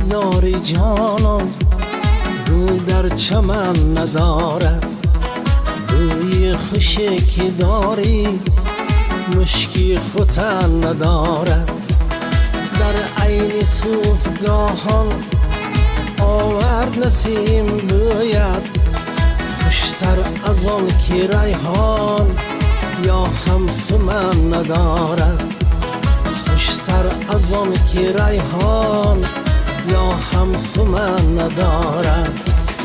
داری جانم گل در چمن ندارد، بوی خوشی که داری مشکی خوتن ندارد. در عین صوفگاهان آورد نسیم بوید، خوشتر از آن که ریحان یا هم سمن ندارد، خوشتر از آن که ریحان یا هم سمن ندارد.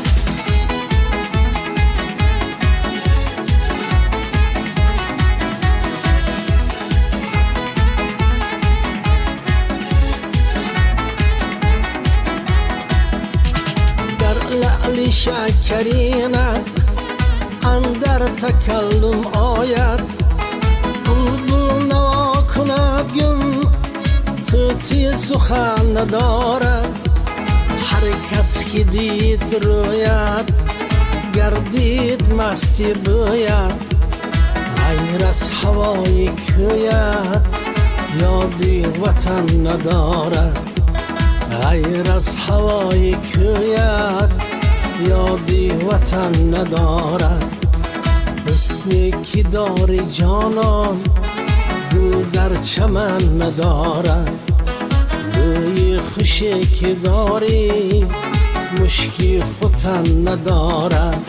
لعل شکرینت اندر تکلم آید، بلبل نوا کند گم توتی سخن ندارد. هر کس که دید رویت گردید مستی بوید، غیر از هوای کویت یادی وطن ندارد، غیر از هوای کویت یادی وطن ندارد. حسنی که داری جانان گل در چمن ندارد، بوی خوشی که داری مشکی خوتن ندارد.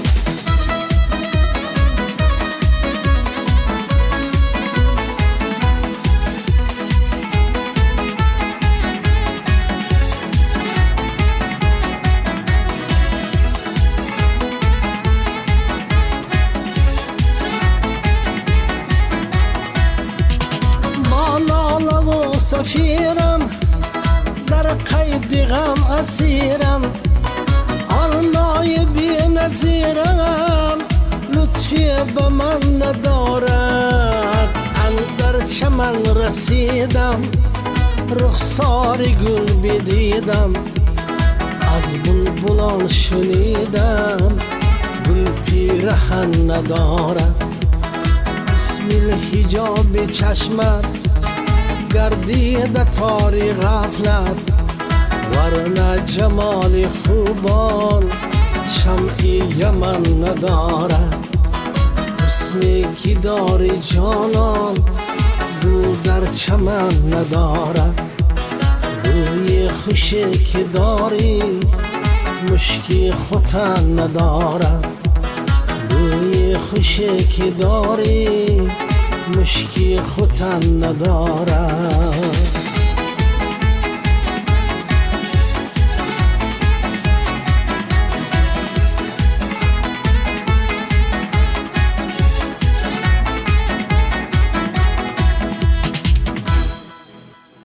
سفیرم در قید غم اسیرم، آرنای بی نظیرم لطفی به من ندارد. اندر چمن رسیدم رخسار گل بدیدم، از بلبلان شنیدم گل پیرهن ندارد. بسم الحجاب چشمت گردید تاری غفلت، ورنه جمال خوبان شمعی یمن ندارد. حسنی که داری جانان گل در چمن ندارد، بوی خوشی که داری مشکی خوتن ندارد، بوی خوشی که داری مشکی خوتن ندارد.